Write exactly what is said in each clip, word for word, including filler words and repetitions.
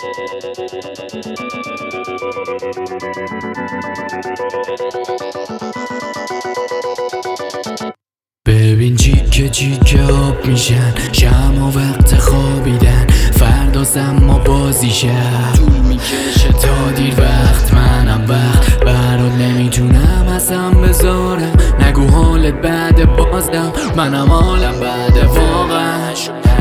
ببین چیکه چیکه آب میشن شم و وقت خوابیدن، فردا سما بازیشه طول میکشه تا دیر وقت. منم وقت برات نمیتونم اصلا بذارم، نگو حالت بعد بازدم، منم حالم بعد واقعا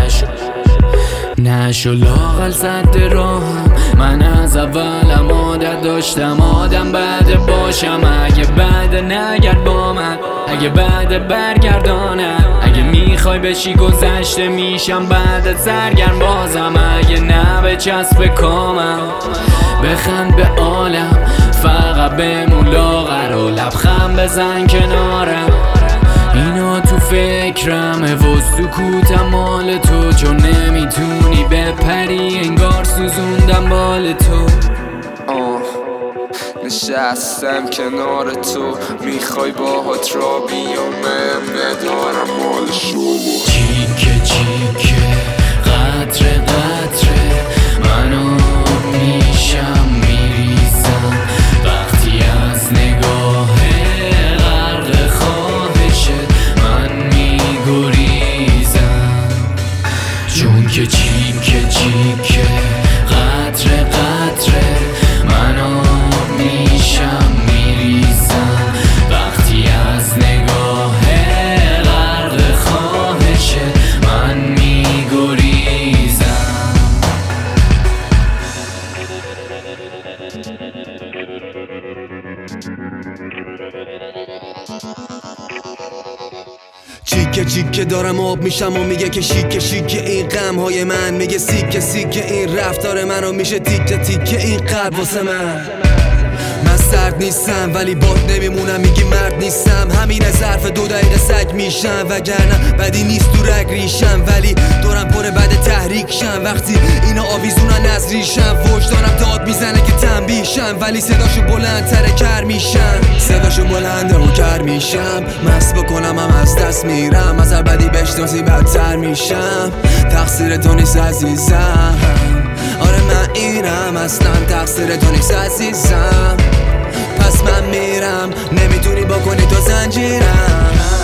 نشو لاغل صد راهم. من از اولم عادت داشتم آدم بعد باشم، اگه بعد نگرد با من، اگه بعد برگردانم، اگه میخوای بشی گذشته میشم بعد سرگرم بازم، اگه نه به چسب کامم بخند به عالم، فقط بمون لاغر و لبخند بزن کنارم. اینا تو فکرمه و سکوتم مال تو، چون نمیتونی بپری انگار سوزوندم بال تو. آه نشستم کنار تو، میخوای باهات را بیام، ندارم مال شما. چیکه چیکه قطره قطره منو میشم میریزم، وقتی از نگاه غرق خواهشت من میگریزم. چون که چیکه چیکه قطره قطره منو میشم میریزم، وقتی از نگاه غرق خواهشت من میگریزم. چیکه چیکه دارم آب میشم و میگه که شیکه شیکه این غم های من، میگه سیکه سیکه این رفتار منو میشه تیکه تیکه این قلب واسه من. من سرد نیستم ولی باد نمیمونم، میگی مرد نیستم، همین ظرف دو دقیقه سگ میشم، وگرنه بدی نیست تو رگ ریشم، ولی دورم پره بعد تحریک شم. وقتی اینا آویزونن از ریشم وجدانم داد میزنه که تنبیه شم، ولی صداشو بلندتره کر میشم، صداشو بلنده و کر میشم. مست بکنم هم از دست میرم، از هر بدی بشناسی بدتر میشم. تقصیر تو نیست عزیزم، آره من اینم اصلا تقصیر تو نیست عزیزم. پس من میرم، نمیتونی با کنی تو زنجیرم.